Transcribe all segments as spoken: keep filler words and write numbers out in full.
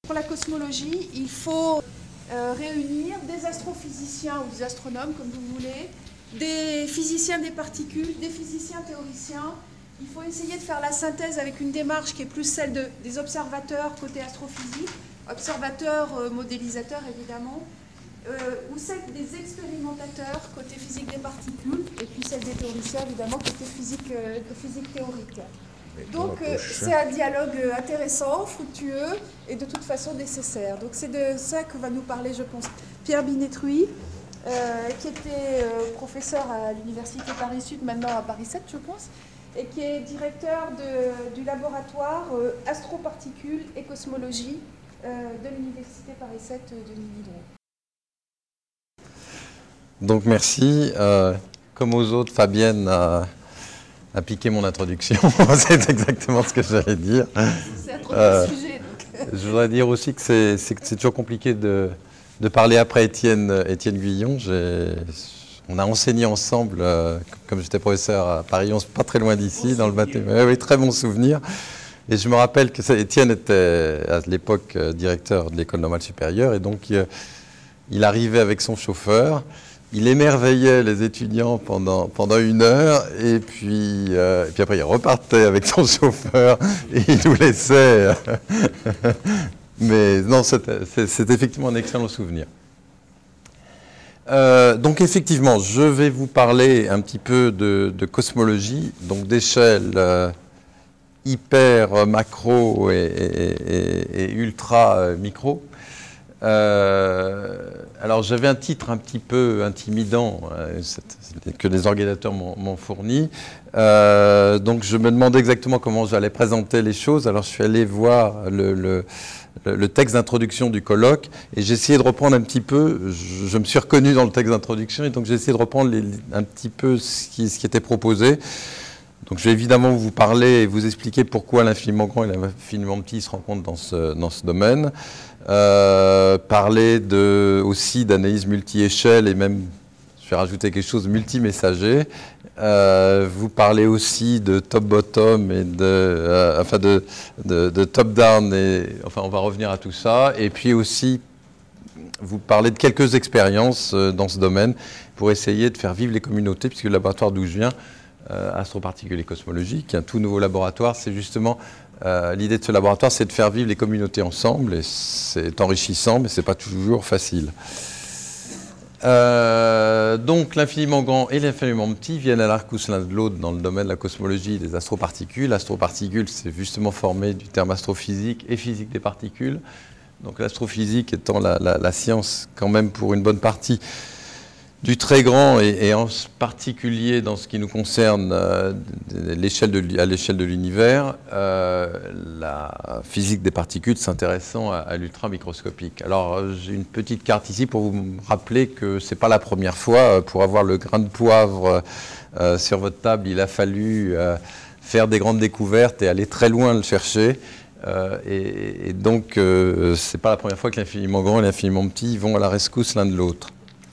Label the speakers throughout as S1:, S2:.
S1: Pour la cosmologie, il faut euh, réunir des astrophysiciens ou des astronomes, comme vous voulez, des physiciens des particules, des physiciens théoriciens. Il faut essayer de faire la synthèse avec une démarche qui est plus celle de, des observateurs côté astrophysique, observateurs euh, modélisateurs évidemment, euh, ou celle des expérimentateurs côté physique des particules, et puis celle des théoriciens évidemment côté physique, euh, physique théorique. Donc euh, c'est un dialogue intéressant, fructueux et de toute façon nécessaire. Donc c'est de ça que va nous parler, je pense, Pierre Binetruy, euh, qui était euh, professeur à l'Université Paris-Sud, maintenant à Paris sept, je pense, et qui est directeur de, du laboratoire euh, astroparticules et cosmologie euh, de l'Université Paris sept de Diderot.
S2: Donc merci. Euh, comme aux autres, Fabienne a, a piqué mon introduction. C'est exactement ce que j'allais dire.
S1: C'est un trop
S2: euh,
S1: sujet. Donc.
S2: Je voudrais dire aussi que c'est, c'est, c'est toujours compliqué de, de parler après Étienne, Étienne Guyon. J'ai, on a enseigné ensemble, euh, comme j'étais professeur à Paris onze, pas très loin d'ici, bon dans souvenir. Le bâtiment. Oui, oui, très bon souvenir. Et je me rappelle que ça, Étienne était à l'époque euh, directeur de l'école normale supérieure, et donc euh, il arrivait avec son chauffeur. Il émerveillait les étudiants pendant, pendant une heure, et puis, euh, et puis après il repartait avec son chauffeur, et il nous laissait. Mais non, c'est, c'est effectivement un excellent souvenir. Euh, donc effectivement, je vais vous parler un petit peu de, de cosmologie, donc d'échelle euh, hyper macro et, et, et, et ultra micro. Euh, alors j'avais un titre un petit peu intimidant euh, que les organisateurs m'ont, m'ont fourni, euh, donc je me demandais exactement comment j'allais présenter les choses. Alors je suis allé voir le, le, le texte d'introduction du colloque et j'ai essayé de reprendre un petit peu, je, je me suis reconnu dans le texte d'introduction et donc j'ai essayé de reprendre les, un petit peu ce qui, ce qui était proposé. Donc je vais évidemment vous parler et vous expliquer pourquoi l'infiniment grand et l'infiniment petit se rencontrent dans ce, dans ce domaine. Euh, parler de, aussi d'analyse multi-échelle et même, je vais rajouter quelque chose, multi-messager. Euh, vous parler aussi de top-bottom et de, euh, enfin de, de, de top-down, et enfin on va revenir à tout ça. Et puis aussi vous parler de quelques expériences euh, dans ce domaine pour essayer de faire vivre les communautés, puisque le laboratoire d'où je viens, euh, Astroparticules et Cosmologie, qui est un tout nouveau laboratoire, c'est justement Euh, l'idée de ce laboratoire, c'est de faire vivre les communautés ensemble, et c'est enrichissant, mais ce n'est pas toujours facile. Euh, donc, l'infiniment grand et l'infiniment petit viennent à l'arcousse l'un de l'autre dans le domaine de la cosmologie des astroparticules. Astroparticules, c'est justement formé du terme astrophysique et physique des particules. Donc, l'astrophysique étant la, la, la science, quand même, pour une bonne partie, du très grand et, et en particulier dans ce qui nous concerne euh, l'échelle de, à l'échelle de l'univers, euh, la physique des particules s'intéressant à, à l'ultramicroscopique. Alors j'ai une petite carte ici pour vous rappeler que c'est pas la première fois. Pour avoir le grain de poivre euh, sur votre table, il a fallu euh, faire des grandes découvertes et aller très loin le chercher. Euh, et, et donc euh, c'est pas la première fois que l'infiniment grand et l'infiniment petit vont à la rescousse l'un de l'autre.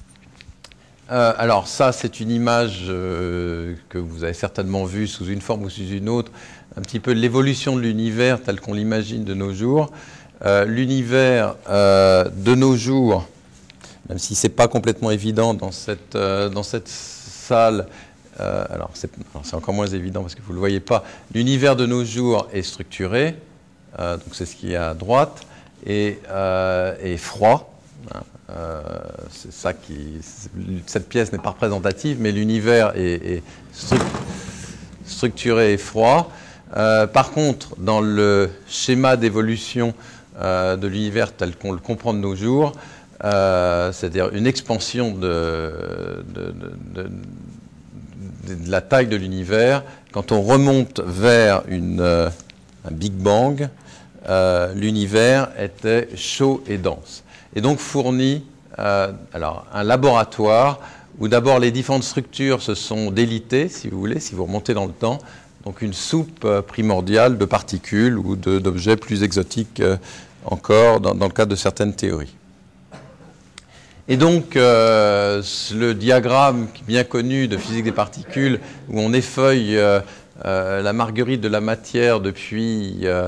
S2: Euh, alors ça, c'est une image euh, que vous avez certainement vue sous une forme ou sous une autre, un petit peu l'évolution de l'univers tel qu'on l'imagine de nos jours. Euh, l'univers euh, de nos jours, même si ce n'est pas complètement évident dans cette, euh, dans cette salle, euh, alors, c'est, alors c'est encore moins évident parce que vous ne le voyez pas, l'univers de nos jours est structuré, euh, donc c'est ce qui est à droite, et, euh, et froid. Hein. Euh, c'est ça qui, cette pièce n'est pas représentative, mais l'univers est, est stru- structuré et froid. Euh, par contre, dans le schéma d'évolution euh, de l'univers tel qu'on le comprend de nos jours, euh, c'est-à-dire une expansion de, de, de, de, de la taille de l'univers, quand on remonte vers une, euh, un Big Bang, euh, l'univers était chaud et dense. Et donc fournit euh, alors, un laboratoire où d'abord les différentes structures se sont délitées, si vous voulez, si vous remontez dans le temps, donc une soupe euh, primordiale de particules ou de, d'objets plus exotiques euh, encore dans, dans le cadre de certaines théories. Et donc euh, le diagramme bien connu de physique des particules où on effeuille euh, euh, la marguerite de la matière depuis... Euh,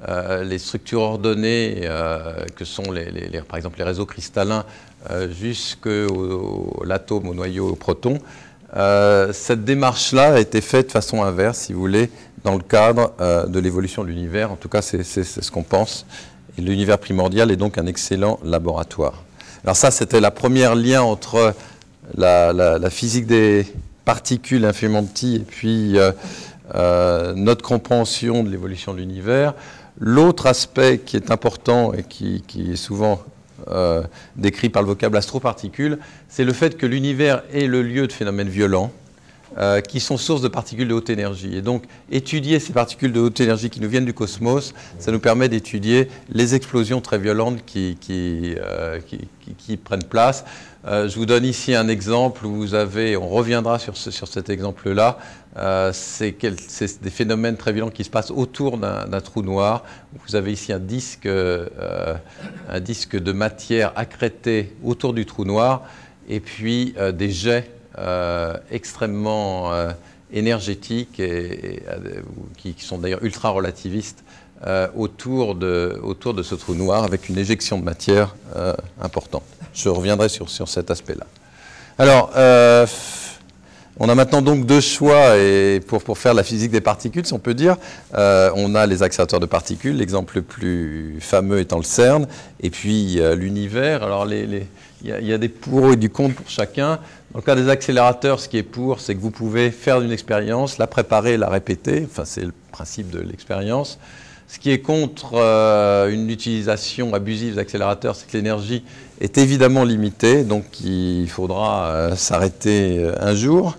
S2: euh, les structures ordonnées euh, que sont les, les, les, par exemple les réseaux cristallins euh, jusqu'à l'atome, au noyau, au proton. Euh, cette démarche-là a été faite de façon inverse, si vous voulez, dans le cadre euh, de l'évolution de l'univers. En tout cas, c'est ce qu'on pense. Et l'univers primordial est donc un excellent laboratoire. Alors ça, c'était la première lien entre la, la, la physique des particules infiniment petites et puis euh, euh, notre compréhension de l'évolution de l'univers. L'autre aspect qui est important et qui, qui est souvent euh, décrit par le vocable astroparticule, c'est le fait que l'univers est le lieu de phénomènes violents euh, qui sont sources de particules de haute énergie. Et donc, étudier ces particules de haute énergie qui nous viennent du cosmos, ça nous permet d'étudier les explosions très violentes qui, qui, euh, qui, qui, qui prennent place. Euh, je vous donne ici un exemple où vous avez, on reviendra sur, ce, sur cet exemple-là, euh, c'est des phénomènes très violents qui se passent autour d'un trou noir. Vous avez ici un disque, euh, un disque de matière accrétée autour du trou noir et puis euh, des jets euh, extrêmement euh, énergétiques et, et, qui, qui sont d'ailleurs ultra-relativistes euh, autour, de, autour de ce trou noir avec une éjection de matière euh, importante. Je reviendrai sur, sur cet aspect-là. Alors, euh, on a maintenant donc deux choix et pour, pour faire la physique des particules, si on peut dire. Euh, on a les accélérateurs de particules, l'exemple le plus fameux étant le CERN, et puis euh, l'univers. Alors, il les, y, y a des pour et du contre pour chacun. Dans le cas des accélérateurs, ce qui est pour, c'est que vous pouvez faire une expérience, la préparer, la répéter. Enfin, c'est le principe de l'expérience. Ce qui est contre euh, une utilisation abusive des accélérateurs, c'est que l'énergie est évidemment limitée, donc il faudra euh, s'arrêter euh, un jour.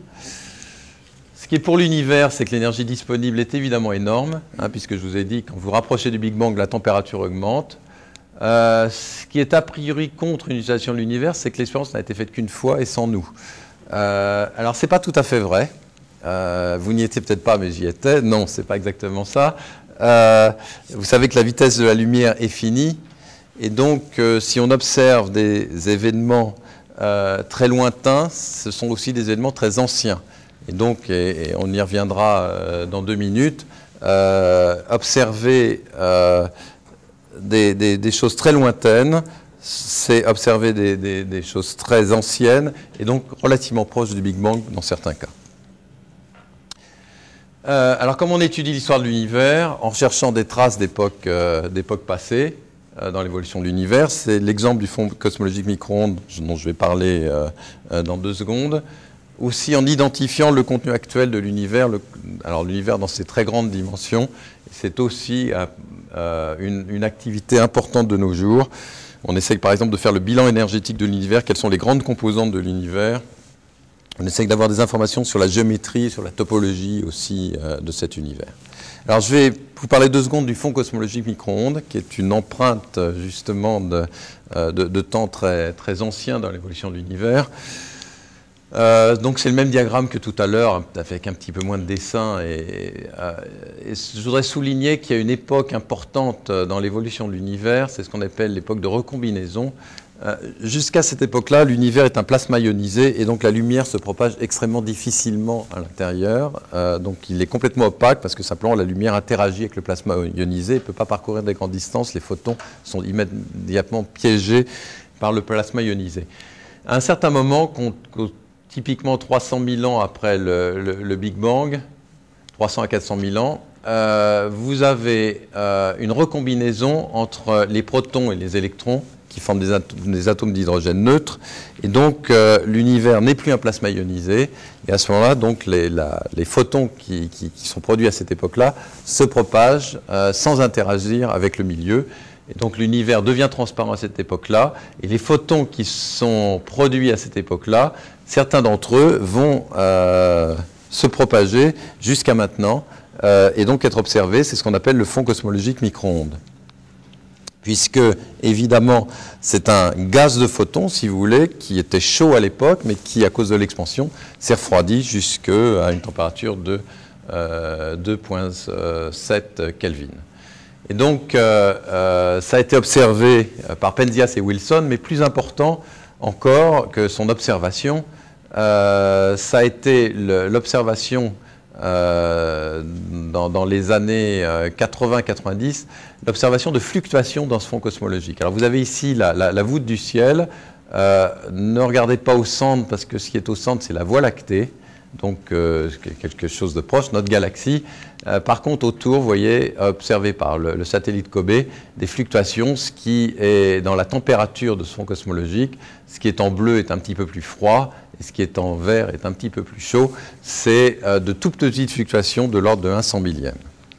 S2: Ce qui est pour l'univers, c'est que l'énergie disponible est évidemment énorme, hein, puisque je vous ai dit, quand vous rapprochez du Big Bang, la température augmente. Euh, ce qui est a priori contre une utilisation de l'univers, c'est que l'expérience n'a été faite qu'une fois et sans nous. Euh, alors, ce n'est pas tout à fait vrai. Euh, vous n'y étiez peut-être pas, mais j'y étais. Non, ce n'est pas exactement ça. Euh, vous savez que la vitesse de la lumière est finie, et donc euh, si on observe des événements euh, très lointains, ce sont aussi des événements très anciens. Et donc, et, et on y reviendra euh, dans deux minutes, euh, observer euh, des, des, des choses très lointaines, c'est observer des, des, des choses très anciennes, et donc relativement proches du Big Bang dans certains cas. Euh, alors, comme on étudie l'histoire de l'univers, en recherchant des traces d'époques euh, d'époques passées euh, dans l'évolution de l'univers, c'est l'exemple du fond cosmologique micro-ondes dont je vais parler euh, euh, dans deux secondes. Aussi en identifiant le contenu actuel de l'univers, alors l'univers dans ses très grandes dimensions, c'est aussi euh, une, une activité importante de nos jours. On essaie par exemple de faire le bilan énergétique de l'univers, quelles sont les grandes composantes de l'univers. On essaie d'avoir des informations sur la géométrie, sur la topologie aussi euh, de cet univers. Alors je vais vous parler deux secondes du fond cosmologique micro-ondes, qui est une empreinte justement de, euh, de, de temps très, très ancien dans l'évolution de l'univers. Euh, donc c'est le même diagramme que tout à l'heure, avec un petit peu moins de dessin. Et, euh, et je voudrais souligner qu'il y a une époque importante dans l'évolution de l'univers, c'est ce qu'on appelle l'époque de recombinaison. Euh, Jusqu'à cette époque-là, l'univers est un plasma ionisé et donc la lumière se propage extrêmement difficilement à l'intérieur. Euh, donc il est complètement opaque parce que simplement la lumière interagit avec le plasma ionisé et ne peut pas parcourir des grandes distances. Les photons sont immédiatement piégés par le plasma ionisé. À un certain moment, qu'on, qu'on, typiquement trois cent mille ans après le, le, le Big Bang, trois cents à quatre cent mille ans, euh, vous avez euh, une recombinaison entre les protons et les électrons qui forment des, atom des atomes d'hydrogène neutres, et donc euh, l'univers n'est plus un plasma ionisé, et à ce moment-là, donc les, la, les photons qui, qui, qui sont produits à cette époque-là se propagent euh, sans interagir avec le milieu, et donc l'univers devient transparent à cette époque-là, et les photons qui sont produits à cette époque-là, certains d'entre eux vont euh, se propager jusqu'à maintenant, euh, et donc être observés, c'est ce qu'on appelle le fond cosmologique micro-ondes. Puisque, évidemment, c'est un gaz de photons, si vous voulez, qui était chaud à l'époque, mais qui, à cause de l'expansion, s'est refroidi jusqu'à une température de euh, deux virgule sept Kelvin. Et donc, euh, euh, ça a été observé par Penzias et Wilson, mais plus important encore que son observation, euh, ça a été l'observation euh, dans, dans les années quatre-vingts quatre-vingt-dix, l'observation de fluctuations dans ce fond cosmologique. Alors vous avez ici la, la, la voûte du ciel. Euh, ne regardez pas au centre, parce que ce qui est au centre, c'est la Voie lactée, donc euh, quelque chose de proche, notre galaxie. Euh, par contre, autour, vous voyez, observé par le, le satellite COBE, des fluctuations, ce qui est dans la température de ce fond cosmologique. Ce qui est en bleu est un petit peu plus froid, et ce qui est en vert est un petit peu plus chaud. C'est euh, de toutes petites fluctuations de l'ordre de un cent millième.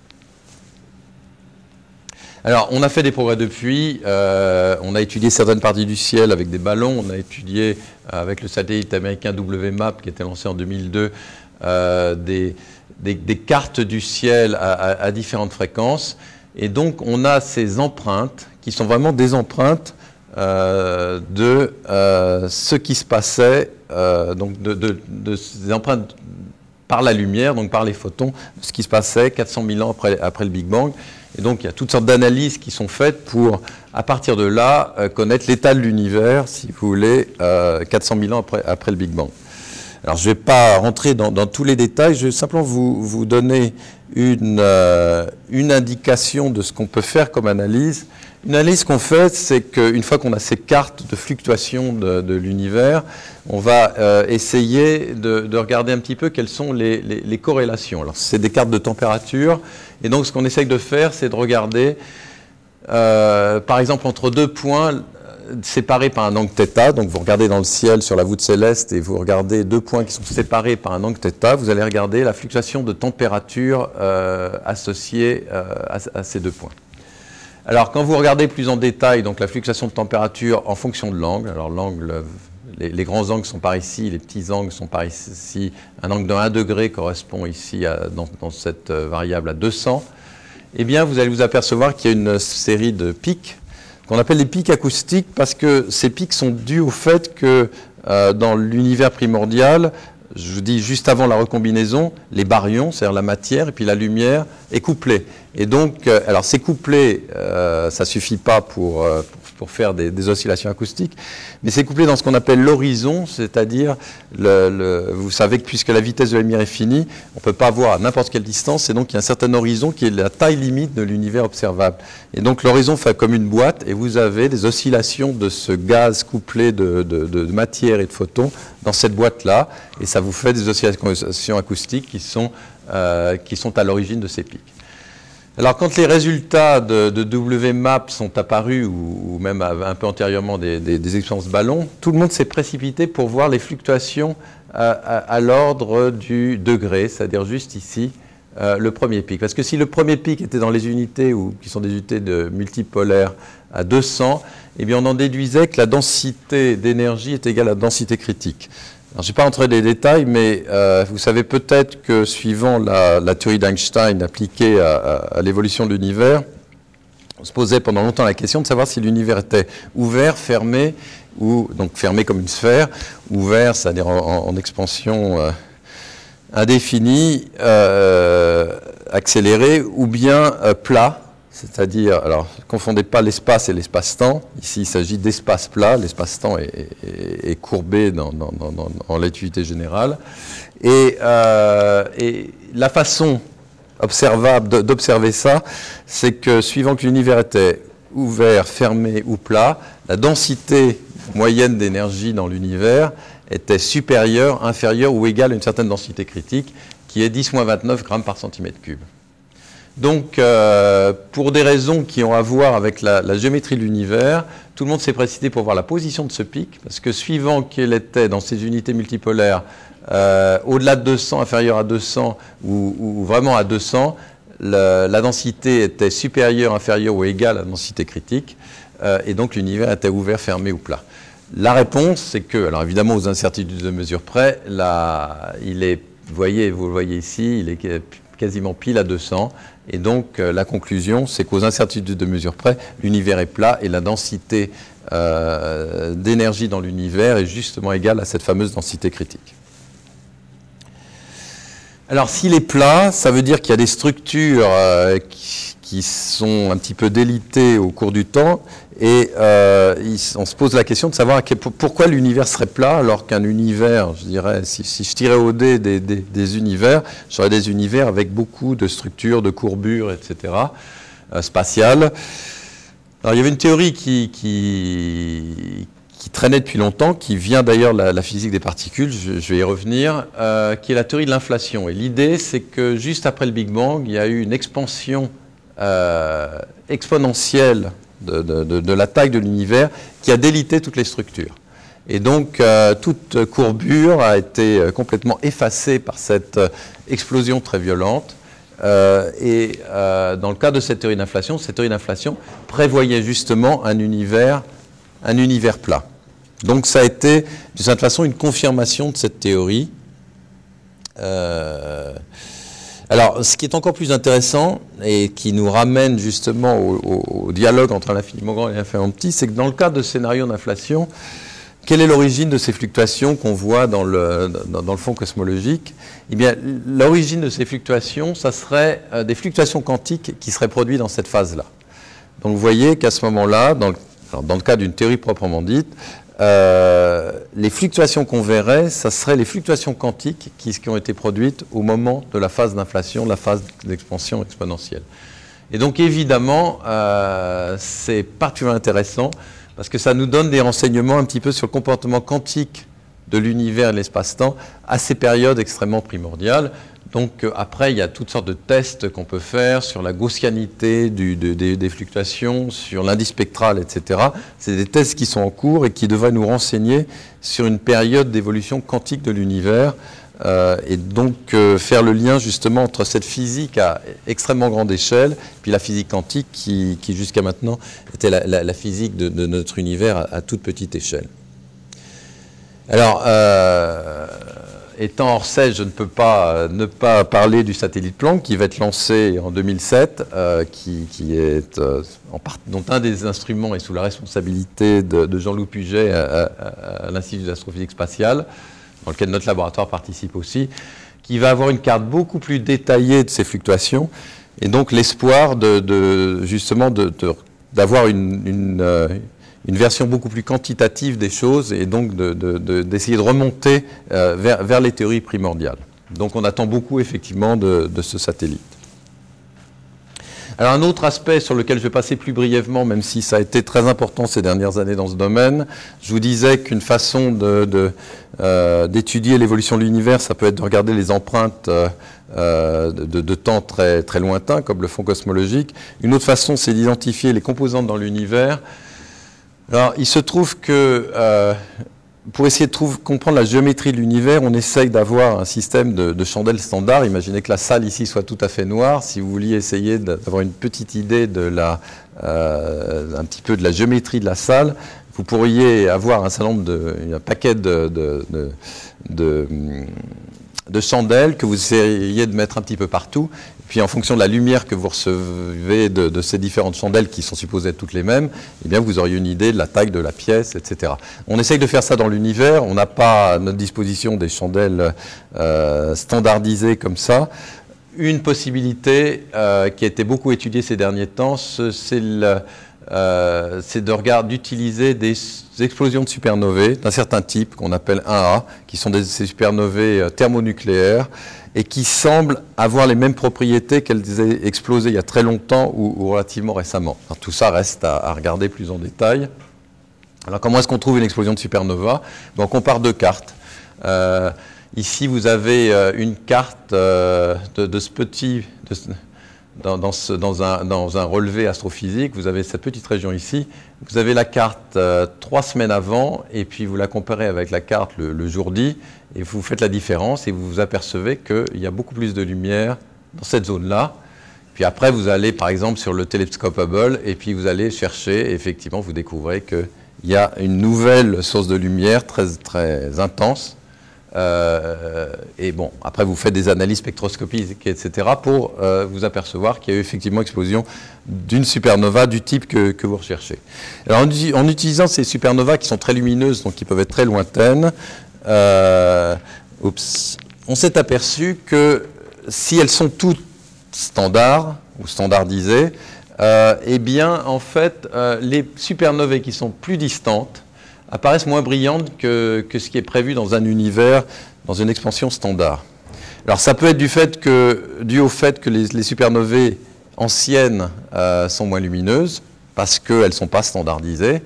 S2: Alors, on a fait des progrès depuis, euh, on a étudié certaines parties du ciel avec des ballons, on a étudié euh, avec le satellite américain W MAP qui a été lancé en deux mille deux, euh, des, des, des cartes du ciel à, à, à différentes fréquences. Et donc, on a ces empreintes qui sont vraiment des empreintes euh, de euh, ce qui se passait, euh, donc de, de, de ces empreintes par la lumière, donc par les photons, de ce qui se passait quatre cent mille ans après, après le Big Bang. Et donc, il y a toutes sortes d'analyses qui sont faites pour, à partir de là, euh, connaître l'état de l'univers, si vous voulez, euh, quatre cent mille ans après, après le Big Bang. Alors, je ne vais pas rentrer dans, dans tous les détails, je vais simplement vous, vous donner une, euh, une indication de ce qu'on peut faire comme analyse. Une analyse qu'on fait, c'est qu'une fois qu'on a ces cartes de fluctuation de, de l'univers, on va euh, essayer de, de regarder un petit peu quelles sont les, les, les corrélations. Alors, c'est des cartes de température. Et donc, ce qu'on essaye de faire, c'est de regarder, euh, par exemple, entre deux points séparés par un angle θ. Donc, vous regardez dans le ciel sur la voûte céleste et vous regardez deux points qui sont séparés par un angle θ. Vous allez regarder la fluctuation de température euh, associée euh, à, à ces deux points. Alors, quand vous regardez plus en détail, donc la fluctuation de température en fonction de l'angle, alors l'angle, les, les grands angles sont par ici, les petits angles sont par ici, un angle de un degré correspond ici à, dans, dans cette variable à deux cents, eh bien vous allez vous apercevoir qu'il y a une série de pics qu'on appelle les pics acoustiques parce que ces pics sont dus au fait que euh, dans l'univers primordial, je vous dis juste avant la recombinaison, les baryons, c'est-à-dire la matière et puis la lumière, est couplée. Et donc, euh, alors c'est couplé, euh, ça ne suffit pas pour, euh, pour faire des, des oscillations acoustiques, mais c'est couplé dans ce qu'on appelle l'horizon, c'est-à-dire, le, le, vous savez que puisque la vitesse de la lumière est finie, on ne peut pas voir à n'importe quelle distance, et donc il y a un certain horizon qui est la taille limite de l'univers observable. Et donc l'horizon fait comme une boîte, et vous avez des oscillations de ce gaz couplé de, de, de matière et de photons dans cette boîte-là, et ça vous fait des oscillations acoustiques qui sont, euh, qui sont à l'origine de ces pics. Alors, quand les résultats de, de W MAP sont apparus, ou, ou même un peu antérieurement des, des, des expériences ballons, tout le monde s'est précipité pour voir les fluctuations à, à, à l'ordre du degré, c'est-à-dire juste ici, euh, le premier pic. Parce que si le premier pic était dans les unités, ou qui sont des unités de multipolaires à deux cents, eh bien on en déduisait que la densité d'énergie est égale à la densité critique. Alors, je ne vais pas entrer dans les détails, mais euh, vous savez peut-être que suivant la, la théorie d'Einstein appliquée à, à, à l'évolution de l'univers, on se posait pendant longtemps la question de savoir si l'univers était ouvert, fermé, ou donc fermé comme une sphère, ouvert, c'est-à-dire en, en expansion euh, indéfinie, euh, accélérée, ou bien euh, plat. C'est-à-dire, alors, ne confondez pas l'espace et l'espace-temps. Ici, il s'agit d'espace plat. L'espace-temps est, est, est courbé dans, dans, dans, dans, en relativité générale. Et, euh, et la façon observable d'observer ça, c'est que suivant que l'univers était ouvert, fermé ou plat, la densité moyenne d'énergie dans l'univers était supérieure, inférieure ou égale à une certaine densité critique, qui est dix moins vingt-neuf grammes par centimètre cube. Donc, euh, pour des raisons qui ont à voir avec la, la géométrie de l'univers, tout le monde s'est précipité pour voir la position de ce pic, parce que suivant qu'elle était dans ces unités multipolaires, euh, au-delà de deux cents, inférieure à deux cents, ou, ou vraiment à deux cents, la, la densité était supérieure, inférieure ou égale à la densité critique, euh, et donc l'univers était ouvert, fermé ou plat. La réponse, c'est que, alors évidemment aux incertitudes de mesure près, là, il est, vous voyez, vous le voyez ici, il est quasiment pile à deux cents. Et donc, euh, la conclusion, c'est qu'aux incertitudes de mesure près, l'univers est plat et la densité euh, d'énergie dans l'univers est justement égale à cette fameuse densité critique. Alors, s'il est plat, ça veut dire qu'il y a des structures euh, qui, qui sont un petit peu délités au cours du temps, et euh, il, on se pose la question de savoir quel, pourquoi l'univers serait plat, alors qu'un univers, je dirais, si, si je tirais au dé des, des, des univers, j'aurais des univers avec beaucoup de structures, de courbures, et cetera, euh, spatiales. Alors, il y avait une théorie qui, qui, qui traînait depuis longtemps, qui vient d'ailleurs de la, la physique des particules, je, je vais y revenir, euh, qui est la théorie de l'inflation. Et l'idée, c'est que juste après le Big Bang, il y a eu une expansion euh, exponentielle de, de, de, de la taille de l'univers qui a délité toutes les structures. Et donc, euh, toute courbure a été complètement effacée par cette explosion très violente. Euh, et euh, dans le cas de cette théorie d'inflation, cette théorie d'inflation prévoyait justement un univers, un univers plat. Donc ça a été, d'une certaine façon, une confirmation de cette théorie. Euh, alors, ce qui est encore plus intéressant, et qui nous ramène justement au, au, au dialogue entre l'infiniment grand et l'infiniment petit, c'est que dans le cas de scénarios d'inflation, quelle est l'origine de ces fluctuations qu'on voit dans le, dans, dans le fond cosmologique? Eh bien, l'origine de ces fluctuations, ça serait euh, des fluctuations quantiques qui seraient produites dans cette phase-là. Donc, vous voyez qu'à ce moment-là, dans, dans le cas d'une théorie proprement dite, euh, les fluctuations qu'on verrait, ça serait les fluctuations quantiques qui, qui ont été produites au moment de la phase d'inflation, la phase d'expansion exponentielle. Et donc, évidemment, euh, c'est particulièrement intéressant parce que ça nous donne des renseignements un petit peu sur le comportement quantique de l'univers et de l'espace-temps à ces périodes extrêmement primordiales. Donc euh, après, il y a toutes sortes de tests qu'on peut faire sur la gaussianité du, de, de, des fluctuations, sur l'indice spectral, et cetera. C'est des tests qui sont en cours et qui devraient nous renseigner sur une période d'évolution quantique de l'univers euh, et donc euh, faire le lien justement entre cette physique à extrêmement grande échelle puis la physique quantique qui, qui jusqu'à maintenant était la, la, la physique de, de notre univers à, à toute petite échelle. Alors, euh, étant hors scène, je ne peux pas euh, ne pas parler du satellite Planck qui va être lancé en deux mille sept, euh, qui, qui est, euh, en part, dont un des instruments est sous la responsabilité de, de Jean-Loup Puget à, à, à l'Institut d'astrophysique spatiale, dans lequel notre laboratoire participe aussi, qui va avoir une carte beaucoup plus détaillée de ces fluctuations, et donc l'espoir de, de, justement de, de, d'avoir une, une, euh, une version beaucoup plus quantitative des choses et donc de, de, de, d'essayer de remonter euh, vers, vers les théories primordiales. Donc on attend beaucoup effectivement de, de ce satellite. Alors un autre aspect sur lequel je vais passer plus brièvement, même si ça a été très important ces dernières années dans ce domaine, je vous disais qu'une façon de, de, euh, d'étudier l'évolution de l'univers, ça peut être de regarder les empreintes euh, de, de temps très, très lointains, comme le fond cosmologique. Une autre façon, c'est d'identifier les composantes dans l'univers. Alors, il se trouve que euh, pour essayer de trouver, comprendre la géométrie de l'univers, on essaye d'avoir un système de, de chandelles standard. Imaginez que la salle ici soit tout à fait noire. Si vous vouliez essayer d'avoir une petite idée de la, euh, un petit peu de la géométrie de la salle, vous pourriez avoir un certain nombre de, un paquet de, de, de, de, de chandelles que vous essayez de mettre un petit peu partout. Puis en fonction de la lumière que vous recevez de, de ces différentes chandelles qui sont supposées être toutes les mêmes, eh bien vous auriez une idée de la taille de la pièce, et cetera. On essaye de faire ça dans l'univers. On n'a pas à notre disposition des chandelles euh, standardisées comme ça. Une possibilité euh, qui a été beaucoup étudiée ces derniers temps, c'est le, euh, c'est de regarder, d'utiliser des explosions de supernovae d'un certain type qu'on appelle un A, qui sont des supernovae thermonucléaires et qui semblent avoir les mêmes propriétés qu'elles aient explosé il y a très longtemps ou, ou relativement récemment. Alors, tout ça reste à, à regarder plus en détail. Alors comment est-ce qu'on trouve une explosion de supernova? Donc on compare deux cartes. Euh, ici vous avez euh, une carte euh, de, de ce petit... De, Dans, dans, ce, dans, un, dans un relevé astrophysique, vous avez cette petite région ici, vous avez la carte euh, trois semaines avant, et puis vous la comparez avec la carte le, le jour dit, et vous faites la différence, et vous vous apercevez qu'il y a beaucoup plus de lumière dans cette zone-là. Puis après, vous allez par exemple sur le télescope Hubble, et puis vous allez chercher, et effectivement, vous découvrez qu'il y a une nouvelle source de lumière très, très intense. Euh, et bon, après vous faites des analyses spectroscopiques, et cetera pour euh, vous apercevoir qu'il y a eu effectivement explosion d'une supernova du type que, que vous recherchez. Alors en, en utilisant ces supernovas qui sont très lumineuses, donc qui peuvent être très lointaines, euh, oups, on s'est aperçu que si elles sont toutes standards, ou standardisées, euh, eh bien, en fait, euh, les supernovae qui sont plus distantes apparaissent moins brillantes que, que ce qui est prévu dans un univers, dans une expansion standard. Alors, ça peut être du fait que, dû au fait que les, les supernovae anciennes euh, sont moins lumineuses, parce qu'elles ne sont pas standardisées.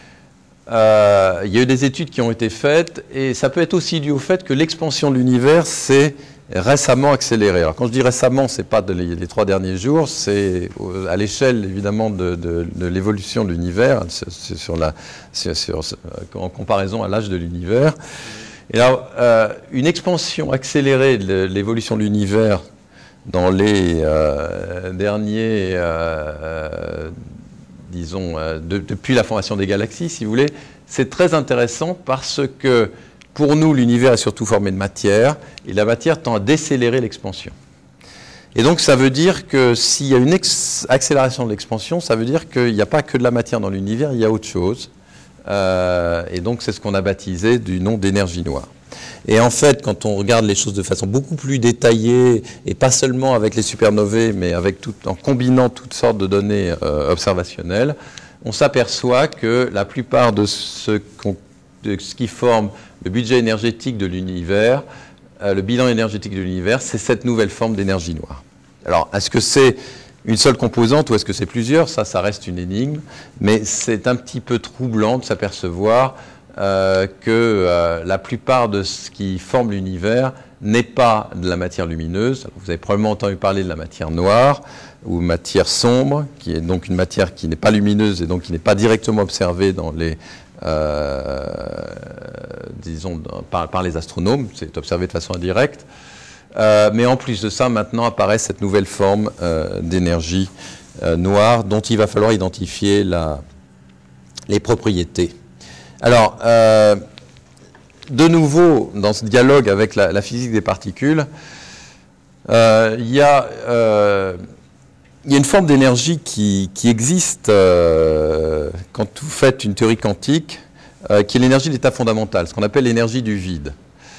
S2: Euh, il y a eu des études qui ont été faites, et ça peut être aussi dû au fait que l'expansion de l'univers s'est récemment accélérée. Alors quand je dis récemment, ce n'est pas de les, les trois derniers jours, c'est à l'échelle évidemment de, de, de l'évolution de l'univers, c'est sur la, sur, sur, en comparaison à l'âge de l'univers. Et alors, euh, une expansion accélérée de l'évolution de l'univers dans les euh, derniers, euh, disons, euh, de, depuis la formation des galaxies, si vous voulez, c'est très intéressant parce que, pour nous, l'univers est surtout formé de matière, et la matière tend à décélérer l'expansion. Et donc, ça veut dire que s'il y a une accélération de l'expansion, ça veut dire qu'il n'y a pas que de la matière dans l'univers, il y a autre chose. Euh, et donc, c'est ce qu'on a baptisé du nom d'énergie noire. Et en fait, quand on regarde les choses de façon beaucoup plus détaillée, et pas seulement avec les supernovae, mais avec tout, en combinant toutes sortes de données euh, observationnelles, on s'aperçoit que la plupart de ce, qu'on, de ce qui forme le budget énergétique de l'univers, euh, le bilan énergétique de l'univers, c'est cette nouvelle forme d'énergie noire. Alors, est-ce que c'est une seule composante ou est-ce que c'est plusieurs? Ça, ça reste une énigme, mais c'est un petit peu troublant de s'apercevoir euh, que euh, la plupart de ce qui forme l'univers n'est pas de la matière lumineuse. Vous avez probablement entendu parler de la matière noire ou matière sombre, qui est donc une matière qui n'est pas lumineuse et donc qui n'est pas directement observée dans les, euh, disons, par, par les astronomes, c'est observé de façon indirecte. Euh, mais en plus de ça, maintenant apparaît cette nouvelle forme euh, d'énergie euh, noire dont il va falloir identifier la, les propriétés. Alors, euh, de nouveau, dans ce dialogue avec la, la physique des particules, euh, il y a... Euh, Il y a une forme d'énergie qui, qui existe euh, quand vous faites une théorie quantique, euh, qui est l'énergie de l'état fondamental, ce qu'on appelle l'énergie du vide.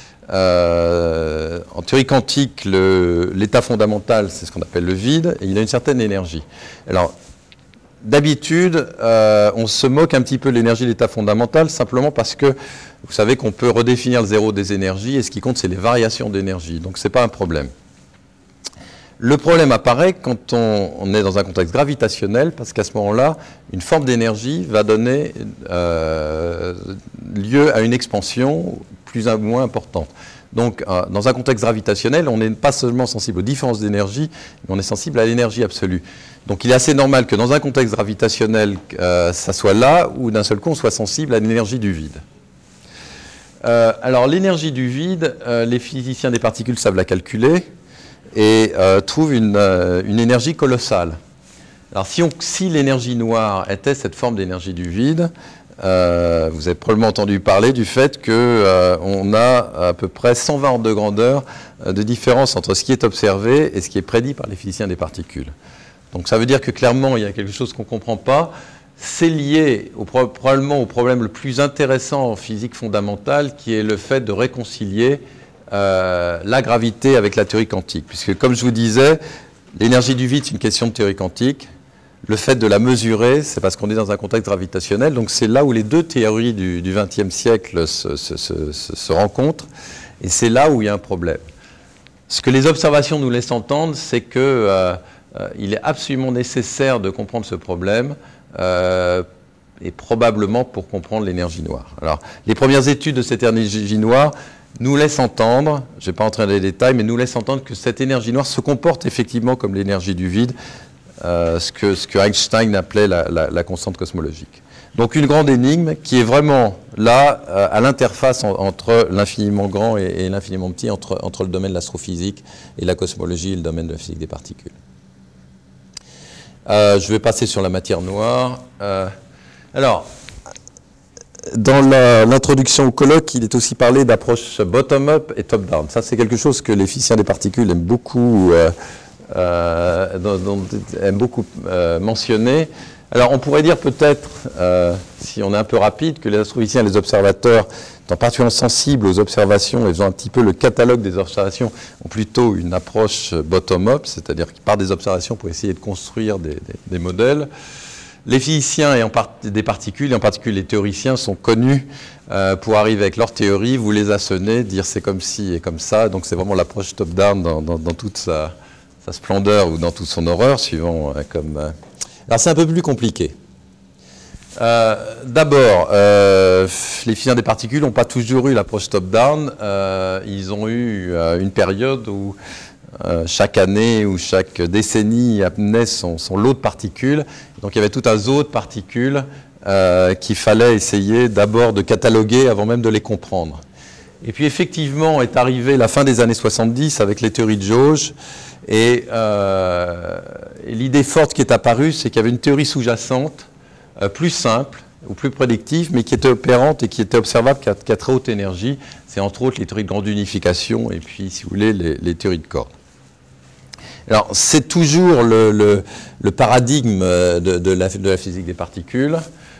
S2: Euh, en théorie quantique, l'état fondamental, c'est ce qu'on appelle le vide, et il a une certaine énergie. Alors, d'habitude, euh, on se moque un petit peu de l'énergie de l'état fondamental, simplement parce que vous savez qu'on peut redéfinir le zéro des énergies, et ce qui compte, c'est les variations d'énergie. Donc, ce n'est pas un problème. Le problème apparaît quand on, on est dans un contexte gravitationnel, parce qu'à ce moment-là, une forme d'énergie va donner euh, lieu à une expansion plus ou moins importante. Donc, euh, dans un contexte gravitationnel, on n'est pas seulement sensible aux différences d'énergie, mais on est sensible à l'énergie absolue. Donc, il est assez normal que dans un contexte gravitationnel, euh, ça soit là où d'un seul coup, on soit sensible à l'énergie du vide. Euh, alors, l'énergie du vide, euh, les physiciens des particules savent la calculer, et euh, trouve une, euh, une énergie colossale. Alors si, si l'énergie noire était cette forme d'énergie du vide, euh, vous avez probablement entendu parler du fait qu'on euh, a à peu près cent vingt ordres de grandeur euh, de différence entre ce qui est observé et ce qui est prédit par les physiciens des particules. Donc ça veut dire que clairement il y a quelque chose qu'on ne comprend pas. C'est lié au, probablement au problème le plus intéressant en physique fondamentale, qui est le fait de réconcilier Euh, la gravité avec la théorie quantique, puisque comme je vous disais, l'énergie du vide c'est une question de théorie quantique, le fait de la mesurer c'est parce qu'on est dans un contexte gravitationnel, donc c'est là où les deux théories du vingtième siècle se, se, se, se rencontrent, et c'est là où il y a un problème. Ce que les observations nous laissent entendre, c'est qu'il euh, euh, est absolument nécessaire de comprendre ce problème, euh, et probablement pour comprendre l'énergie noire. Alors, les premières études de cette énergie noire nous laisse entendre, je ne vais pas entrer dans les détails, mais nous laisse entendre que cette énergie noire se comporte effectivement comme l'énergie du vide, euh, ce, que, ce que Einstein appelait la, la, la constante cosmologique. Donc une grande énigme qui est vraiment là, euh, à l'interface en, entre l'infiniment grand et, et l'infiniment petit, entre, entre le domaine de l'astrophysique et la cosmologie et le domaine de la physique des particules. Euh, je vais passer sur la matière noire. Euh, alors, dans l'introduction au colloque, il est aussi parlé d'approche bottom-up et top-down. Ça, c'est quelque chose que les physiciens des particules aiment beaucoup, euh, euh, dont, dont, aiment beaucoup euh, mentionner. Alors, on pourrait dire peut-être, euh, si on est un peu rapide, que les astrophysiciens et les observateurs, étant particulièrement sensibles aux observations et faisant un petit peu le catalogue des observations, ont plutôt une approche bottom-up, c'est-à-dire qu'ils partent des observations pour essayer de construire des, des, des modèles. Les physiciens et en part, des particules, et en particulier les théoriciens, sont connus euh, pour arriver avec leurs théories, vous les assonner, dire c'est comme ci et comme ça. Donc c'est vraiment l'approche top-down dans, dans, dans toute sa, sa splendeur ou dans toute son horreur, suivant euh, comme... Euh... Alors c'est un peu plus compliqué. Euh, D'abord, euh, les physiciens des particules n'ont pas toujours eu l'approche top-down. Euh, ils ont eu euh, une période où euh, chaque année ou chaque décennie amenait son, son lot de particules. Donc il y avait tout un zoo de particules euh, qu'il fallait essayer d'abord de cataloguer avant même de les comprendre. Et puis effectivement est arrivée la fin des années soixante-dix avec les théories de jauge. Et, euh, et l'idée forte qui est apparue, c'est qu'il y avait une théorie sous-jacente, euh, plus simple ou plus prédictive, mais qui était opérante et qui était observable qu'à qu'à très haute énergie. C'est entre autres les théories de grande unification et puis, si vous voulez, les, les théories de cordes. Alors, c'est toujours le, le, le paradigme de, de, la, de la physique des particules,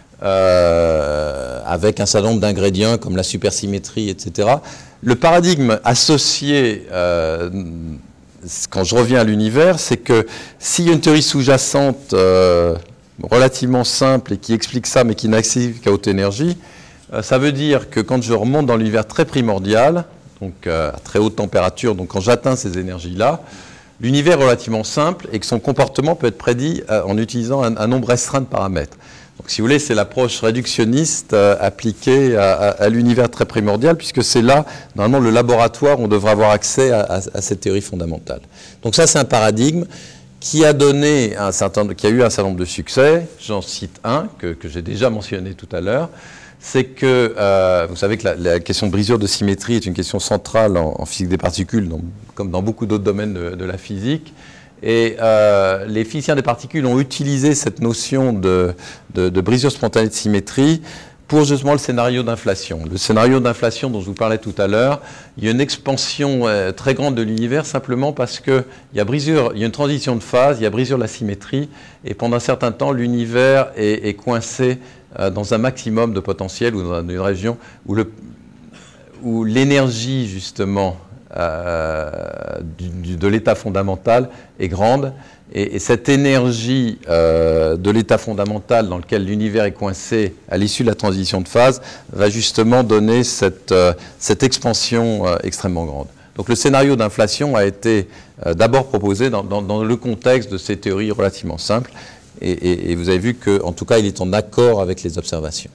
S2: euh, avec un certain nombre d'ingrédients comme la supersymétrie, et cetera. Le paradigme associé... Euh, quand je reviens à l'univers, c'est que s'il y a une théorie sous-jacente euh, relativement simple et qui explique ça, mais qui n'accède qu'à haute énergie, euh, ça veut dire que quand je remonte dans l'univers très primordial, donc euh, à très haute température, donc quand j'atteins ces énergies-là, l'univers est relativement simple et que son comportement peut être prédit euh, en utilisant un, un nombre restreint de paramètres. Donc, si vous voulez, c'est l'approche réductionniste euh, appliquée à, à, à l'univers très primordial, puisque c'est là, normalement, le laboratoire, on devrait avoir accès à, à, à cette théorie fondamentale. Donc ça, c'est un paradigme qui a donné un certain, qui a eu un certain nombre de succès. J'en cite un que, que j'ai déjà mentionné tout à l'heure. C'est que, euh, vous savez que la, la question de brisure de symétrie est une question centrale en, en physique des particules, dans, comme dans beaucoup d'autres domaines de, de la physique. Et euh, les physiciens des particules ont utilisé cette notion de, de, de brisure spontanée de symétrie pour justement le scénario d'inflation. Le scénario d'inflation dont je vous parlais tout à l'heure, il y a une expansion euh, très grande de l'univers simplement parce qu'il y a brisure, il y a une transition de phase, il y a brisure de la symétrie, et pendant un certain temps, l'univers est, est coincé euh, dans un maximum de potentiel ou dans une région où, le, où l'énergie, justement, Euh, du, du, de l'état fondamental est grande, et, et cette énergie euh, de l'état fondamental dans lequel l'univers est coincé à l'issue de la transition de phase va justement donner cette, euh, cette expansion euh, extrêmement grande. Donc le scénario d'inflation a été euh, d'abord proposé dans, dans, dans le contexte de ces théories relativement simples, et, et, et vous avez vu qu'en tout cas il est en accord avec les observations.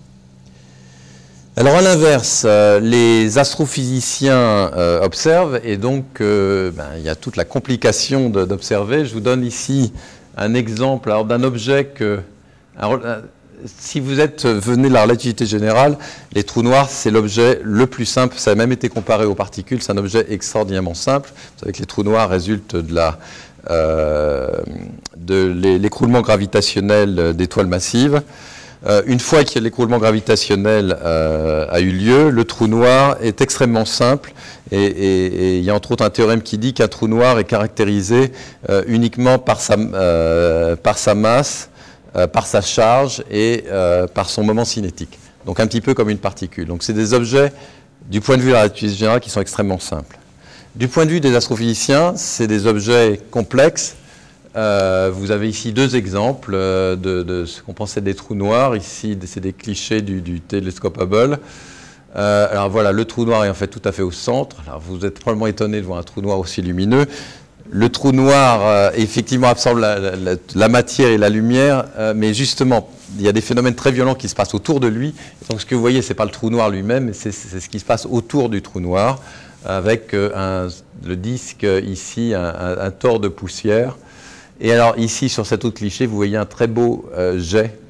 S2: Alors à l'inverse, euh, les astrophysiciens euh, observent, et donc euh, ben, il y a toute la complication d'observer. Je vous donne ici un exemple d'un objet que, alors, si vous êtes venu de la relativité générale, les trous noirs, c'est l'objet le plus simple. Ça a même été comparé aux particules, c'est un objet extraordinairement simple. Vous savez que les trous noirs résultent de la, euh, de l'écroulement gravitationnel d'étoiles massives. Euh, une fois que l'écroulement gravitationnel euh, a eu lieu, le trou noir est extrêmement simple, et, et, et il y a entre autres un théorème qui dit qu'un trou noir est caractérisé euh, uniquement par sa, euh, par sa masse, euh, par sa charge et euh, par son moment cinétique. Donc un petit peu comme une particule. Donc c'est des objets, du point de vue de la relativité générale, qui sont extrêmement simples. Du point de vue des astrophysiciens, c'est des objets complexes. Euh, vous avez ici deux exemples euh, de, de ce qu'on pensait des trous noirs. Ici, c'est des clichés du, du télescope Hubble. Euh, alors voilà, le trou noir est en fait tout à fait au centre. Alors vous êtes probablement étonné de voir un trou noir aussi lumineux. Le trou noir, euh, effectivement, absorbe la, la, la matière et la lumière, euh, mais justement, il y a des phénomènes très violents qui se passent autour de lui. Donc ce que vous voyez, ce n'est pas le trou noir lui-même, mais c'est ce qui se passe autour du trou noir, avec euh, un, le disque ici, un, un, un tore de poussière. Et alors ici, sur cet autre cliché, vous voyez un très beau euh, jet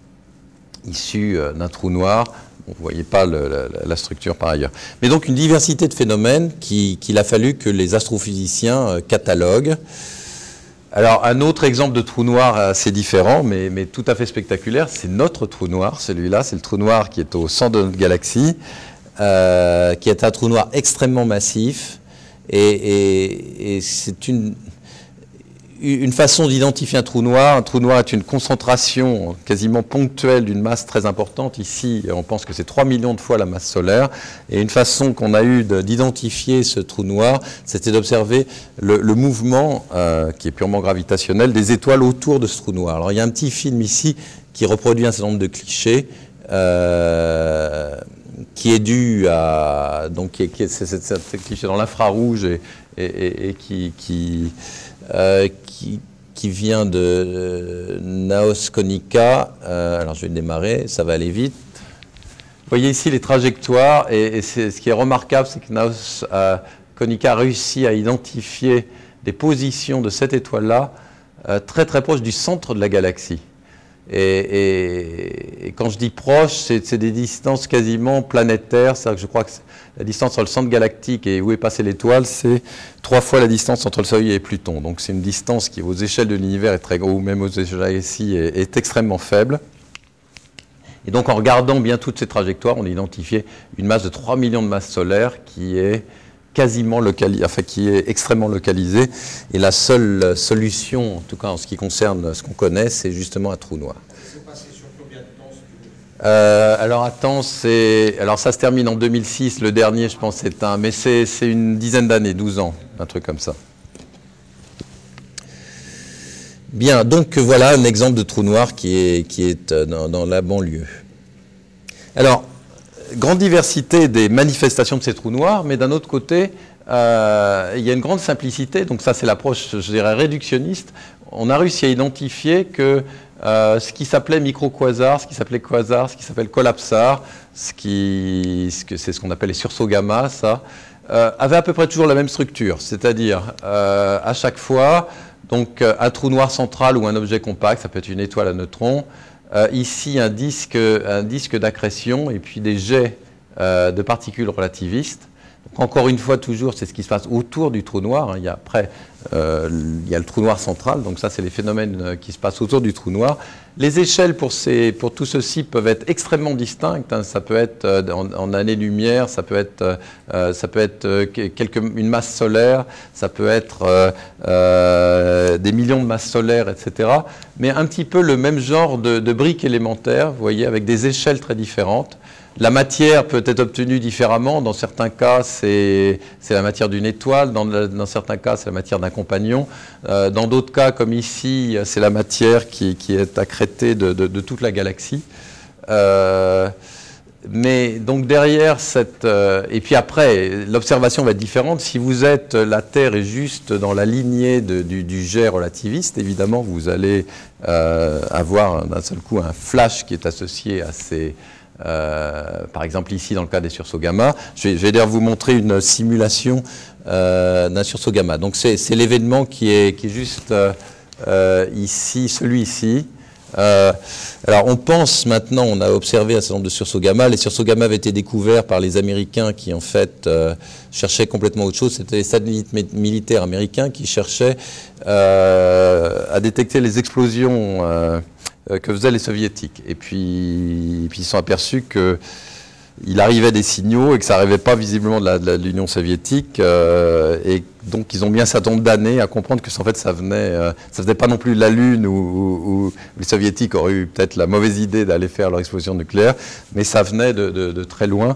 S2: issu euh, d'un trou noir. Bon, vous ne voyez pas le, la, la structure par ailleurs. Mais donc une diversité de phénomènes qu'il qui a fallu que les astrophysiciens euh, cataloguent. Alors un autre exemple de trou noir assez différent, mais, mais tout à fait spectaculaire, c'est notre trou noir, celui-là. C'est le trou noir qui est au centre de notre galaxie, euh, qui est un trou noir extrêmement massif. Et, et, et c'est une... une façon d'identifier un trou noir. Un trou noir est une concentration quasiment ponctuelle d'une masse très importante. Ici, on pense que c'est trois millions de fois la masse solaire. Et une façon qu'on a eue d'identifier ce trou noir, c'était d'observer le, le mouvement, euh, qui est purement gravitationnel, des étoiles autour de ce trou noir. Alors, il y a un petit film ici qui reproduit un certain nombre de clichés, euh, qui est dû à... Donc, qui est, qui est, c'est, c'est, c'est, c'est cliché dans l'infrarouge et, et, et, et qui... qui Euh, qui, qui vient de euh, Naos Konica. Euh, alors je vais le démarrer, ça va aller vite. Vous voyez ici les trajectoires, et, et c'est, ce qui est remarquable, c'est que Naos euh, Konica a réussi à identifier des positions de cette étoile-là euh, très très proches du centre de la galaxie. Et, et, et quand je dis proche, c'est, c'est des distances quasiment planétaires. C'est-à-dire que je crois que la distance entre le centre galactique et où est passée l'étoile, c'est trois fois la distance entre le Soleil et Pluton. Donc c'est une distance qui, aux échelles de l'univers, est très grande, ou même aux échelles ici, est, est extrêmement faible. Et donc en regardant bien toutes ces trajectoires, on a identifié une masse de trois millions de masses solaires qui est quasiment localisée, enfin qui est extrêmement localisée. Et la seule solution, en tout cas en ce qui concerne ce qu'on connaît, c'est justement un trou noir.
S3: C'est passé sur combien de temps?
S2: Euh, alors attends, c'est alors ça se termine en deux mille six, le dernier je pense c'est un, mais c'est, c'est une dizaine d'années, douze ans, un truc comme ça. Bien, donc voilà un exemple de trou noir qui est, qui est dans, dans la banlieue. Alors, grande diversité des manifestations de ces trous noirs, mais d'un autre côté, euh, il y a une grande simplicité, donc ça c'est l'approche, je dirais, réductionniste. On a réussi à identifier que Euh, ce qui s'appelait micro-quasar, ce qui s'appelait quasar, ce qui s'appelle collapsar, ce qui, ce que, c'est ce qu'on appelle les sursauts gamma, ça, euh, avait à peu près toujours la même structure, c'est-à-dire euh, à chaque fois, donc un trou noir central ou un objet compact, ça peut être une étoile à neutrons, euh, ici un disque, un disque d'accrétion et puis des jets euh, de particules relativistes. Donc, encore une fois, toujours, c'est ce qui se passe autour du trou noir. Hein. Il y a après, euh, il y a le trou noir central, donc ça, c'est les phénomènes qui se passent autour du trou noir. Les échelles pour, ces, pour tout ceci peuvent être extrêmement distinctes. Hein. Ça peut être euh, en, en années-lumière, ça peut être, euh, ça peut être euh, quelques, une masse solaire, ça peut être euh, euh, des millions de masses solaires, et cetera. Mais un petit peu le même genre de, de briques élémentaires, vous voyez, avec des échelles très différentes. La matière peut être obtenue différemment. Dans certains cas, c'est, c'est la matière d'une étoile. Dans, dans certains cas, c'est la matière d'un compagnon. Euh, dans d'autres cas, comme ici, c'est la matière qui, qui est accrétée de, de, de toute la galaxie. Euh, mais donc derrière cette... Euh, et puis après, l'observation va être différente. Si vous êtes... La Terre est juste dans la lignée de, du, du jet relativiste, évidemment, vous allez euh, avoir d'un seul coup un flash qui est associé à ces... Euh, par exemple ici dans le cas des sursauts gamma, je vais, je vais d'ailleurs vous montrer une simulation euh, d'un sursaut gamma. Donc c'est, c'est l'événement qui est, qui est juste euh, euh, ici, celui-ci. Euh, alors on pense maintenant, on a observé un certain nombre de sursauts gamma. Les sursauts gamma avaient été découverts par les Américains qui en fait euh, cherchaient complètement autre chose. C'était les satellites militaires américains qui cherchaient euh, à détecter les explosions euh, que faisaient les soviétiques. Et puis, et puis ils se sont aperçus qu'il arrivait des signaux et que ça n'arrivait pas visiblement de, la, de, la, de l'Union soviétique. Euh, et donc ils ont mis un certain nombre d'années à comprendre que en fait, ça venait, euh, ça venait pas non plus de la Lune où, où, où les soviétiques auraient eu peut-être la mauvaise idée d'aller faire leur explosion nucléaire, mais ça venait de, de, de très loin.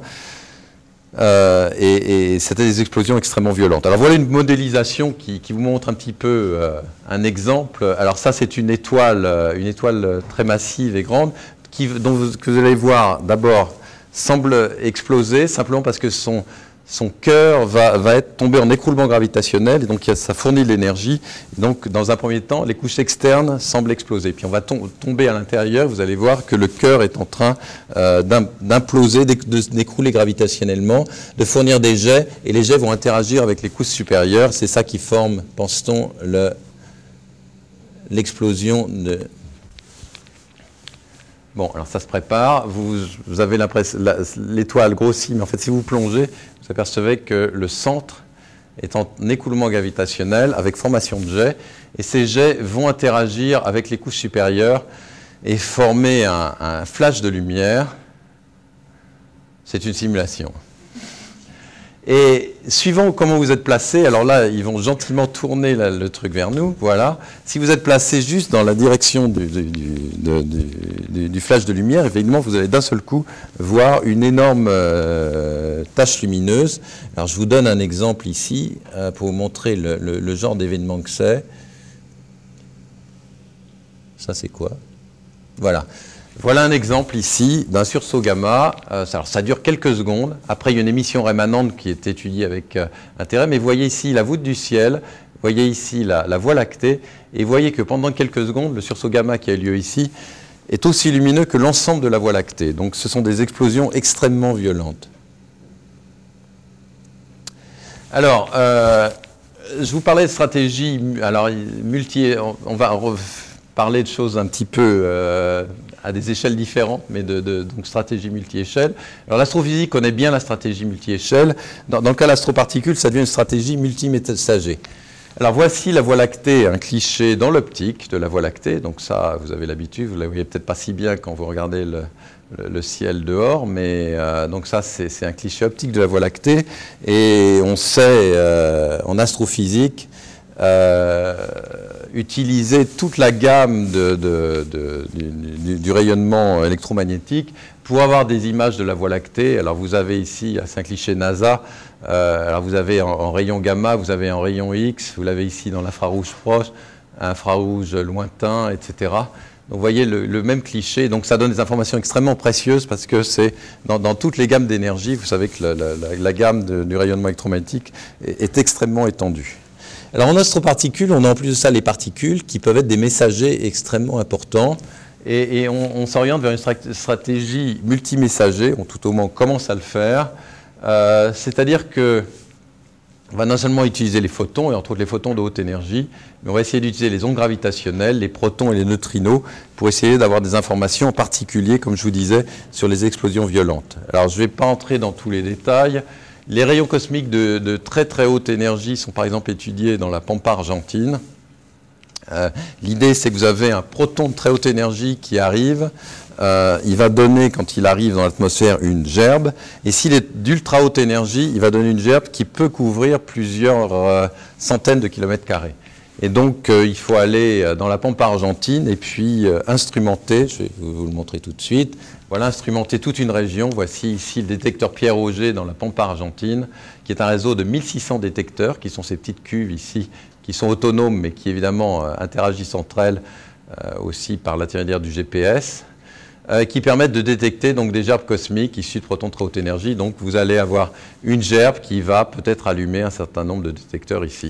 S2: Euh, et, et c'était des explosions extrêmement violentes. Alors voilà une modélisation qui, qui vous montre un petit peu euh, un exemple. Alors ça c'est une étoile, une étoile très massive et grande qui, dont vous, que vous allez voir d'abord semble exploser simplement parce que son, son cœur va, va être tombé en écroulement gravitationnel et donc ça fournit de l'énergie. Donc dans un premier temps, les couches externes semblent exploser. Puis on va tom- tomber à l'intérieur, vous allez voir que le cœur est en train euh, d'imploser, d'écrouler gravitationnellement, de fournir des jets et les jets vont interagir avec les couches supérieures. C'est ça qui forme, pense-t-on, le, l'explosion de... Bon, alors ça se prépare, vous, vous avez l'impression, la, l'étoile grossit, mais en fait si vous plongez, vous apercevez que le centre est en écoulement gravitationnel avec formation de jets, et ces jets vont interagir avec les couches supérieures et former un, un flash de lumière. C'est une simulation. Et suivant comment vous êtes placé, alors là, ils vont gentiment tourner la, le truc vers nous, voilà. Si vous êtes placé juste dans la direction du, du, du, de, du, du flash de lumière, évidemment, vous allez d'un seul coup voir une énorme euh, tache lumineuse. Alors, je vous donne un exemple ici, euh, pour vous montrer le, le, le genre d'événement que c'est. Ça, c'est quoi? Voilà. Voilà un exemple ici d'un sursaut gamma. Euh, alors ça dure quelques secondes. Après, il y a une émission rémanente qui est étudiée avec euh, intérêt. Mais vous voyez ici la voûte du ciel, vous voyez ici la, la Voie lactée, et vous voyez que pendant quelques secondes, le sursaut gamma qui a eu lieu ici est aussi lumineux que l'ensemble de la Voie lactée. Donc ce sont des explosions extrêmement violentes. Alors, euh, je vous parlais de stratégie alors, multi... On, on va parler de choses un petit peu... Euh, à des échelles différentes, mais de, de donc stratégie multi-échelle. Alors l'astrophysique connaît bien la stratégie multi-échelle. Dans, dans le cas de l'astroparticule, ça devient une stratégie multi-messager. Alors voici la Voie lactée, un cliché dans l'optique de la Voie lactée. Donc ça, vous avez l'habitude, vous ne la voyez peut-être pas si bien quand vous regardez le, le, le ciel dehors, mais euh, donc ça, c'est un cliché optique de la Voie lactée. Et on sait, euh, en astrophysique, Euh, utiliser toute la gamme de, de, de, du, du rayonnement électromagnétique pour avoir des images de la Voie lactée. Alors vous avez ici, à Saint-Cliché NASA, euh, alors vous avez en, en rayon gamma, vous avez en rayon X, vous l'avez ici dans l'infrarouge proche, infrarouge lointain, et cetera. Donc vous voyez le, le même cliché, donc ça donne des informations extrêmement précieuses parce que c'est dans, dans toutes les gammes d'énergie, vous savez que la, la, la gamme de, du rayonnement électromagnétique est, est extrêmement étendue. Alors en astroparticules, on a en plus de ça les particules qui peuvent être des messagers extrêmement importants et, et on, on s'oriente vers une stratégie multimessager, on tout au moins on commence à le faire, euh, c'est-à-dire que on va non seulement utiliser les photons, et entre autres les photons de haute énergie, mais on va essayer d'utiliser les ondes gravitationnelles, les protons et les neutrinos pour essayer d'avoir des informations en particulier, comme je vous disais, sur les explosions violentes. Alors je ne vais pas entrer dans tous les détails. Les rayons cosmiques de, de très très haute énergie sont par exemple étudiés dans la Pampa argentine. Euh, L'idée c'est que vous avez un proton de très haute énergie qui arrive, euh, il va donner quand il arrive dans l'atmosphère une gerbe, et s'il est d'ultra haute énergie, il va donner une gerbe qui peut couvrir plusieurs euh, centaines de kilomètres carrés. Et donc euh, il faut aller dans la Pampa argentine et puis euh, instrumenter, je vais vous le montrer tout de suite. Voilà, instrumenter toute une région. Voici ici le détecteur Pierre-Auger dans la Pampa argentine, qui est un réseau de mille six cents détecteurs, qui sont ces petites cuves ici, qui sont autonomes, mais qui évidemment euh, interagissent entre elles euh, aussi par l'intermédiaire du G P S, euh, qui permettent de détecter donc, des gerbes cosmiques issues de protons de très haute énergie. Donc vous allez avoir une gerbe qui va peut-être allumer un certain nombre de détecteurs ici.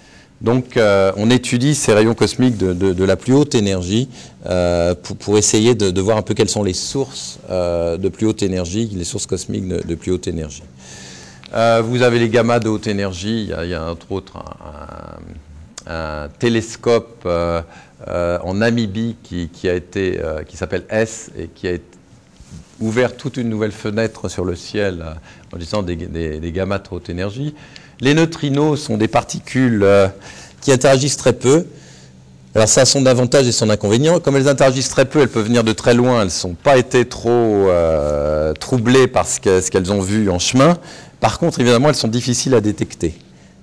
S2: Donc, euh, on étudie ces rayons cosmiques de, de, de la plus haute énergie euh, pour, pour essayer de, de voir un peu quelles sont les sources euh, de plus haute énergie, les sources cosmiques de, de plus haute énergie. Euh, vous avez les gammas de haute énergie. Il y a, il y a entre autres un, un, un télescope euh, euh, en Namibie qui, qui a été, euh, qui s'appelle S et qui a été ouvert toute une nouvelle fenêtre sur le ciel euh, en utilisant des, des, des gammas de haute énergie. Les neutrinos sont des particules euh, qui interagissent très peu. Alors ça a son avantage et son inconvénient. Comme elles interagissent très peu, elles peuvent venir de très loin. Elles n'ont pas été trop euh, troublées par ce qu'elles, ce qu'elles ont vu en chemin. Par contre, évidemment, elles sont difficiles à détecter.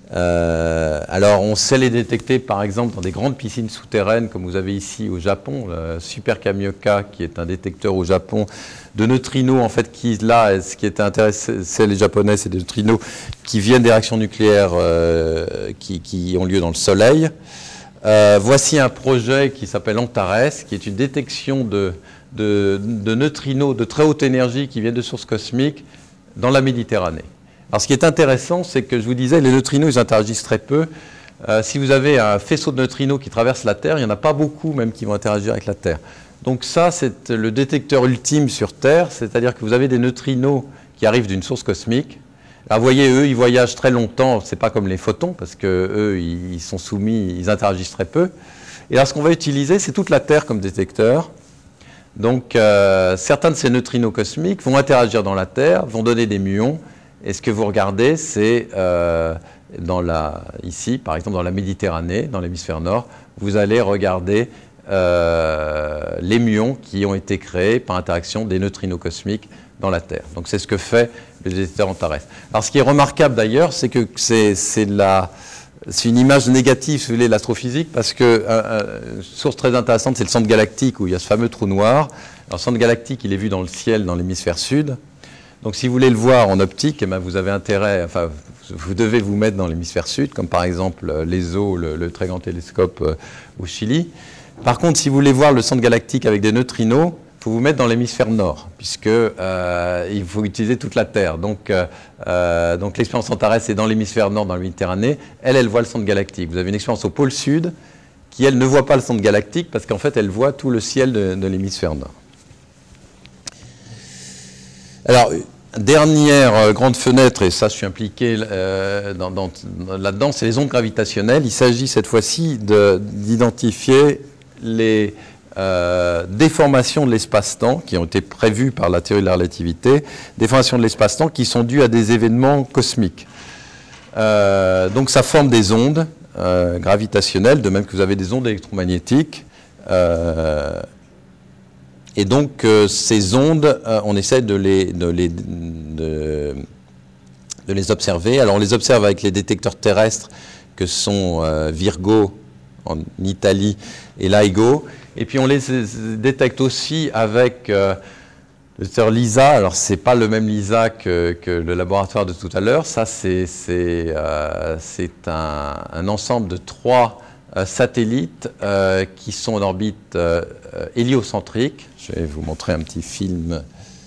S2: Euh, alors on sait les détecter par exemple dans des grandes piscines souterraines comme vous avez ici au Japon, le Super Kamioka qui est un détecteur au Japon de neutrinos en fait qui là, ce qui était intéressant c'est les Japonais, c'est des neutrinos qui viennent des réactions nucléaires euh, qui, qui ont lieu dans le Soleil. Euh, voici un projet qui s'appelle Antares qui est une détection de, de, de neutrinos de très haute énergie qui viennent de sources cosmiques dans la Méditerranée. Alors, ce qui est intéressant, c'est que je vous disais, les neutrinos, ils interagissent très peu. Euh, si vous avez un faisceau de neutrinos qui traverse la Terre, il n'y en a pas beaucoup même qui vont interagir avec la Terre. Donc ça, c'est le détecteur ultime sur Terre, c'est-à-dire que vous avez des neutrinos qui arrivent d'une source cosmique. Alors, vous voyez, eux, ils voyagent très longtemps, c'est pas comme les photons, parce qu'eux, ils sont soumis, ils interagissent très peu. Et alors, ce qu'on va utiliser, c'est toute la Terre comme détecteur. Donc, euh, certains de ces neutrinos cosmiques vont interagir dans la Terre, vont donner des muons. Et ce que vous regardez, c'est euh, dans la, ici, par exemple, dans la Méditerranée, dans l'hémisphère nord, vous allez regarder euh, les muons qui ont été créés par interaction des neutrinos cosmiques dans la Terre. Donc c'est ce que fait le détecteur Antares. Alors ce qui est remarquable d'ailleurs, c'est que c'est, c'est, la, c'est une image négative, si vous voulez, de l'astrophysique, parce que euh, une source très intéressante, c'est le centre galactique, où il y a ce fameux trou noir. Alors le centre galactique, il est vu dans le ciel, dans l'hémisphère sud. Donc si vous voulez le voir en optique, eh bien, vous avez intérêt, enfin, vous devez vous mettre dans l'hémisphère sud, comme par exemple l'E S O, le, le très grand télescope euh, au Chili. Par contre, si vous voulez voir le centre galactique avec des neutrinos, il faut vous mettre dans l'hémisphère nord, puisque euh, il faut utiliser toute la Terre. Donc, euh, donc l'expérience Antares est dans l'hémisphère nord, dans la Méditerranée. Elle, elle voit le centre galactique. Vous avez une expérience au pôle sud qui, elle, ne voit pas le centre galactique, parce qu'en fait, elle voit tout le ciel de, de l'hémisphère nord. Alors, dernière grande fenêtre, et ça, je suis impliqué euh, dans, dans, là-dedans, c'est les ondes gravitationnelles. Il s'agit cette fois-ci de, d'identifier les Euh, déformations de l'espace-temps qui ont été prévues par la théorie de la relativité, déformations de l'espace-temps qui sont dues à des événements cosmiques. Euh, donc ça forme des ondes euh, gravitationnelles, de même que vous avez des ondes électromagnétiques. Euh, et donc euh, ces ondes, euh, on essaie de les, de, les, de, de les observer. Alors on les observe avec les détecteurs terrestres que sont euh, Virgo en Italie et LIGO. Et puis on les détecte aussi avec euh, le détecteur LISA. Alors ce n'est pas le même LISA que, que le laboratoire de tout à l'heure. Ça, c'est, c'est, euh, c'est un, un ensemble de trois euh, satellites euh, qui sont en orbite euh, héliocentrique. Je vais vous montrer un petit film.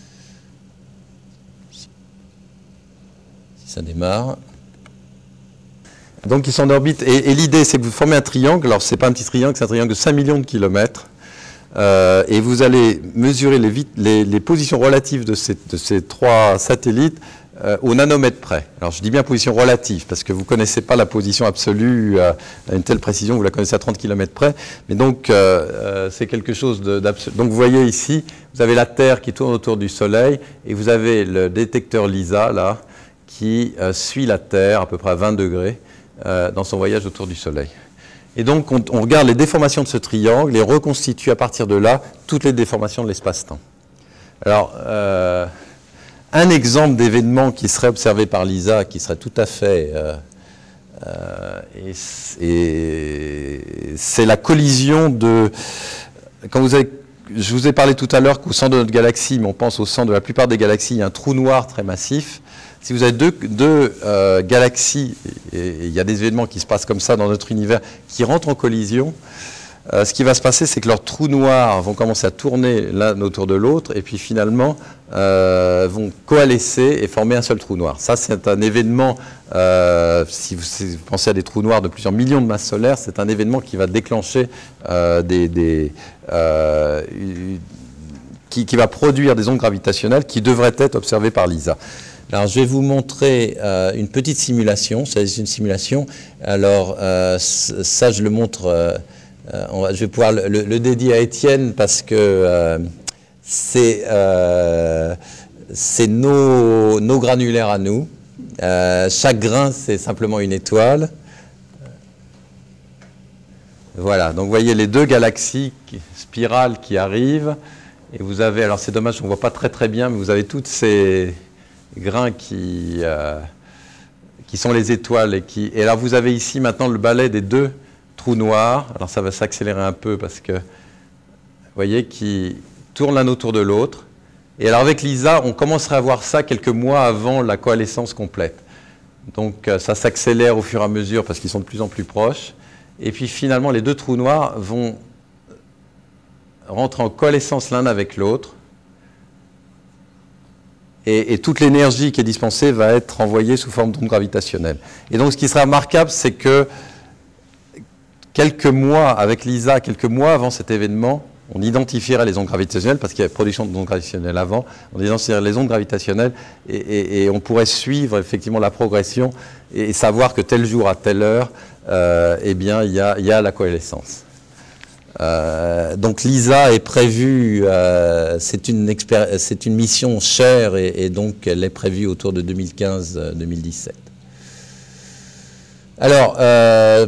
S2: Si ça démarre. Donc ils sont en orbite, et, et l'idée c'est que vous formez un triangle. Alors c'est pas un petit triangle, c'est un triangle de cinq millions de kilomètres, euh, et vous allez mesurer les, vit- les, les positions relatives de ces, de ces trois satellites euh, au nanomètre près. Alors je dis bien position relative, parce que vous ne connaissez pas la position absolue euh, à une telle précision, vous la connaissez à trente kilomètres près, mais donc euh, euh, c'est quelque chose de, d'absolu. Donc vous voyez ici, vous avez la Terre qui tourne autour du Soleil, et vous avez le détecteur LISA là, qui euh, suit la Terre à peu près à vingt degrés, dans son voyage autour du Soleil. Et donc, on, on regarde les déformations de ce triangle et reconstitue à partir de là toutes les déformations de l'espace-temps. Alors, euh, un exemple d'événement qui serait observé par LISA, qui serait tout à fait... Euh, euh, et, et c'est la collision de... Quand vous avez, je vous ai parlé tout à l'heure qu'au centre de notre galaxie, mais on pense au centre de la plupart des galaxies, il y a un trou noir très massif. Si vous avez deux, deux euh, galaxies, et il y a des événements qui se passent comme ça dans notre univers, qui rentrent en collision, euh, ce qui va se passer, c'est que leurs trous noirs vont commencer à tourner l'un autour de l'autre, et puis finalement euh, vont coalescer et former un seul trou noir. Ça, c'est un événement, euh, si, vous, si vous pensez à des trous noirs de plusieurs millions de masses solaires, c'est un événement qui va déclencher euh, des... des euh, qui, qui va produire des ondes gravitationnelles qui devraient être observées par LISA. Alors, je vais vous montrer euh, une petite simulation. C'est une simulation. Alors, euh, ça, je le montre. Euh, on va, je vais pouvoir le, le dédier à Étienne parce que euh, c'est, euh, c'est nos, nos granulaires à nous. Euh, chaque grain, c'est simplement une étoile. Voilà. Donc, vous voyez les deux galaxies qui, spirales qui arrivent. Et vous avez, alors c'est dommage, on ne voit pas très très bien, mais vous avez toutes ces grains qui, euh, qui sont les étoiles. Et, qui, et alors vous avez ici maintenant le balai des deux trous noirs. Alors ça va s'accélérer un peu parce que, vous voyez, qui tournent l'un autour de l'autre. Et alors avec LISA, on commencerait à voir ça quelques mois avant la coalescence complète. Donc ça s'accélère au fur et à mesure parce qu'ils sont de plus en plus proches. Et puis finalement, les deux trous noirs vont rentrer en coalescence l'un avec l'autre. Et, et toute l'énergie qui est dispensée va être envoyée sous forme d'ondes gravitationnelles. Et donc, ce qui sera remarquable, c'est que quelques mois, avec LISA, quelques mois avant cet événement, on identifierait les ondes gravitationnelles, parce qu'il y avait production d'ondes gravitationnelles avant, on identifierait les ondes gravitationnelles, et, et, et on pourrait suivre effectivement la progression, et, et savoir que tel jour à telle heure, euh, eh bien, il y a, il y a la coalescence. Euh, donc LISA est prévue, euh, c'est une, expéri- c'est une mission chère et, et donc elle est prévue autour de deux mille quinze deux mille dix-sept. Alors, euh,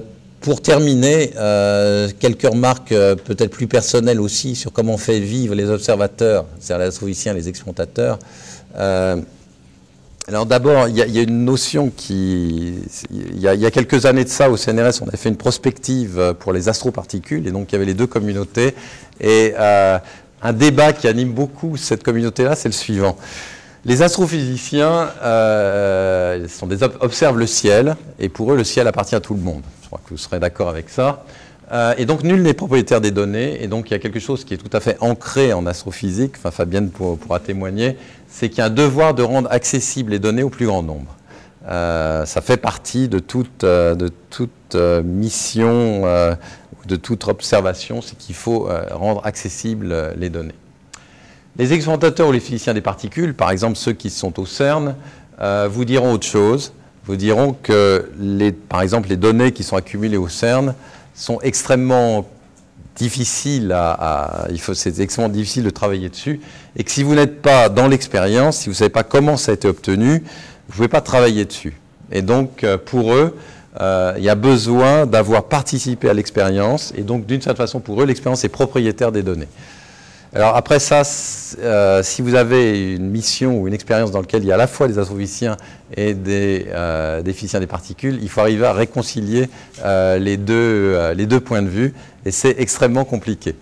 S4: pour terminer, euh, quelques remarques euh, peut-être plus personnelles aussi sur comment on fait vivre les observateurs, c'est-à-dire les astrophysiciens, les expérimentateurs. Euh, alors d'abord, il y, y a une notion qui... Il y, y a quelques années de ça, au C N R S, on a fait une prospective pour les astroparticules, et donc il y avait les deux communautés. Et euh, un débat qui anime beaucoup cette communauté-là, c'est le suivant. Les astrophysiciens euh, sont des, observent le ciel, et pour eux, le ciel appartient à tout le monde. Je crois que vous serez d'accord avec ça. Euh, et donc, nul n'est propriétaire des données, et donc il y a quelque chose qui est tout à fait ancré en astrophysique, enfin Fabienne pour, pourra témoigner, c'est qu'il y a un devoir de rendre accessibles les données au plus grand nombre. Euh, ça fait partie de toute, euh, de toute euh, mission, euh, de toute observation, c'est qu'il faut euh, rendre accessibles euh, les données. Les expérimentateurs ou les physiciens des particules, par exemple ceux qui sont au CERN, euh, vous diront autre chose. Vous diront que, les, par exemple, les données qui sont accumulées au CERN sont extrêmement difficiles à, à il faut, c'est extrêmement difficile de travailler dessus, et que si vous n'êtes pas dans l'expérience, si vous ne savez pas comment ça a été obtenu, vous ne pouvez pas travailler dessus. Et donc, pour eux, euh, il y a besoin d'avoir participé à l'expérience, et donc, d'une certaine façon, pour eux, l'expérience est propriétaire des données. Alors après ça, euh, si vous avez une mission ou une expérience dans laquelle il y a à la fois des astrophysiciens et des, euh, des physiciens des particules, il faut arriver à réconcilier euh, les, deux, euh, les deux points de vue, et c'est extrêmement compliqué.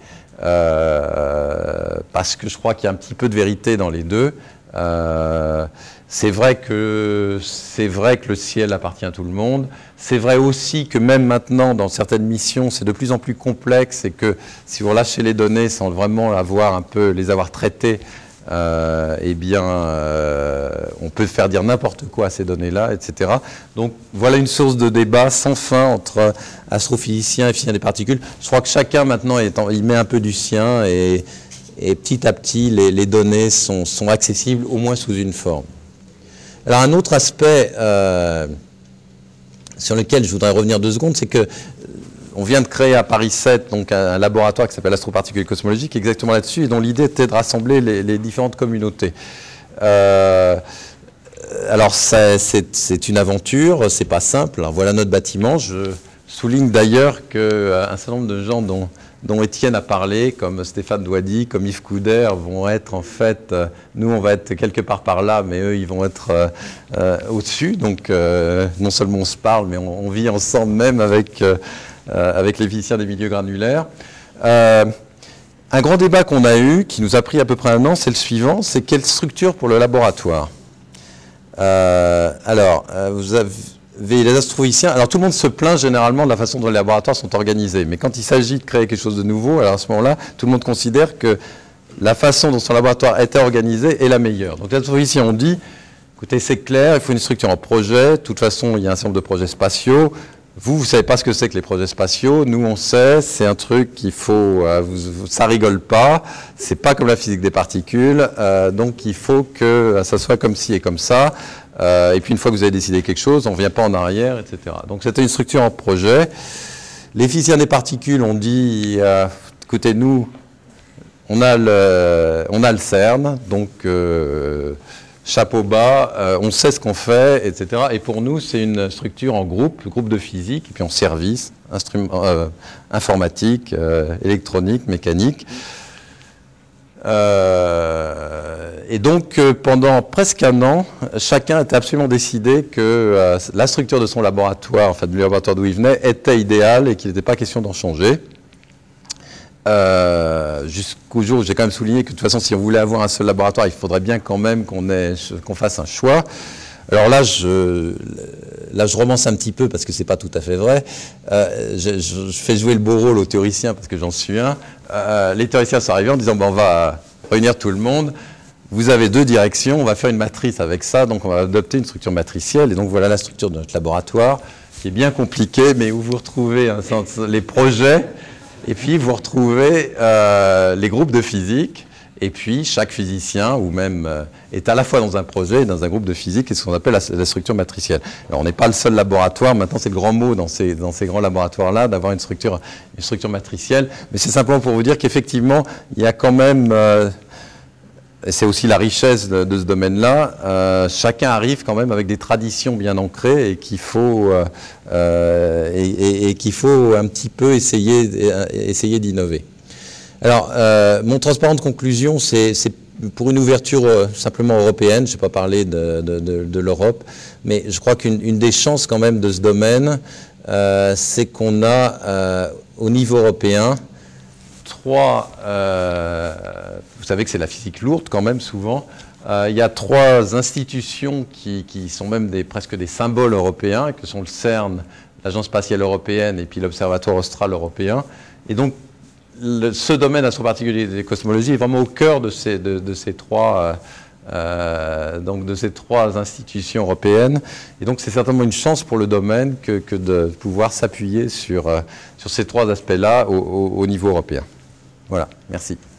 S4: Euh, parce que je crois qu'il y a un petit peu de vérité dans les deux. Euh, c'est vrai que, c'est vrai que le ciel appartient à tout le monde. C'est vrai aussi que même maintenant, dans certaines missions, c'est de plus en plus complexe, et que si vous relâchez les données sans vraiment avoir un peu, les avoir traitées, euh, eh bien, euh, on peut faire dire n'importe quoi à ces données-là, et cetera. Donc, voilà une source de débat sans fin entre astrophysiciens et physiciens des particules. Je crois que chacun, maintenant, est en, il met un peu du sien, et, et petit à petit, les, les données sont, sont accessibles, au moins sous une forme. Alors, un autre aspect euh, sur lequel je voudrais revenir deux secondes, c'est que on vient de créer à Paris sept donc un laboratoire qui s'appelle Astroparticules et Cosmologie, qui est exactement là-dessus, et dont l'idée était de rassembler les, les différentes communautés. Euh, alors, c'est une aventure, c'est pas simple. Alors, voilà notre bâtiment. Je souligne d'ailleurs qu'un certain nombre de gens dont dont Étienne a parlé, comme Stéphane Douady, comme Yves Couder, vont être en fait, euh, nous on va être quelque part par là, mais eux ils vont être euh, euh, au-dessus, donc euh, non seulement on se parle, mais on, on vit ensemble même avec, euh, avec les physiciens des milieux granulaires. Euh, un grand débat qu'on a eu, qui nous a pris à peu près un an, c'est le suivant, c'est quelle structure pour le laboratoire. Euh, alors, euh, vous avez... les astrophysiciens, alors tout le monde se plaint généralement de la façon dont les laboratoires sont organisés, mais quand il s'agit de créer quelque chose de nouveau, alors à ce moment-là, tout le monde considère que la façon dont son laboratoire était organisé est la meilleure. Donc les astrophysiciens ont dit, écoutez, c'est clair, il faut une structure en projet, de toute façon, il y a un certain nombre de projets spatiaux, vous, vous ne savez pas ce que c'est que les projets spatiaux, nous on sait, c'est un truc qu'il faut, euh, vous, vous, ça rigole pas, c'est pas comme la physique des particules, euh, donc il faut que ça soit comme ci et comme ça. Euh, et puis une fois que vous avez décidé quelque chose, on ne revient pas en arrière, et cetera. Donc c'était une structure en projet. Les physiciens des particules ont dit, euh, écoutez, nous, on a le, on a le CERN, donc euh, chapeau bas, euh, on sait ce qu'on fait, et cetera. Et pour nous, c'est une structure en groupe, groupe de physique, et puis en service, euh, informatique, euh, électronique, mécanique. Euh, et donc, euh, pendant presque un an, chacun était absolument décidé que euh, la structure de son laboratoire, en fait, du laboratoire d'où il venait, était idéale et qu'il n'était pas question d'en changer. Euh, jusqu'au jour où j'ai quand même souligné que de toute façon, si on voulait avoir un seul laboratoire, il faudrait bien quand même qu'on qu'on fasse un choix. Alors là je, là, je romance un petit peu parce que c'est pas tout à fait vrai. Euh, je, je, je fais jouer le beau rôle aux théoriciens parce que j'en suis un. Euh, les théoriciens sont arrivés en disant ben, on va réunir tout le monde. Vous avez deux directions, on va faire une matrice avec ça, donc on va adopter une structure matricielle. Et donc voilà la structure de notre laboratoire, qui est bien compliquée, mais où vous retrouvez un sens, les projets, et puis vous retrouvez euh, les groupes de physique. Et puis, chaque physicien, ou même, euh, est à la fois dans un projet et dans un groupe de physique, et ce qu'on appelle la, la structure matricielle. Alors, on n'est pas le seul laboratoire, maintenant c'est le grand mot dans ces, dans ces grands laboratoires-là, d'avoir une structure, une structure matricielle, mais c'est simplement pour vous dire qu'effectivement, il y a quand même... Euh,
S2: et c'est aussi la richesse de, de ce domaine-là, euh, chacun arrive quand même avec des traditions bien ancrées et qu'il faut, euh, et, et, et qu'il faut un petit peu essayer, essayer d'innover. Alors, euh, mon transparent de conclusion, c'est pour une ouverture euh, simplement européenne. Je ne vais pas parler de, de, de, de l'Europe, mais je crois qu'une des chances quand même de ce domaine, euh, c'est qu'on a euh, au niveau européen trois, euh, vous savez que c'est la physique lourde quand même souvent, euh, il y a trois institutions qui, qui sont même des, presque des symboles européens, que sont le CERN, l'Agence spatiale européenne et puis l'Observatoire austral européen. Et donc le, ce domaine astroparticulier des cosmologies est vraiment au cœur de ces, de, de ces trois... Euh, Euh, donc de ces trois institutions européennes. Et donc c'est certainement une chance pour le domaine que, que de pouvoir s'appuyer sur, euh, sur ces trois aspects-là au, au, au niveau européen. Voilà, merci.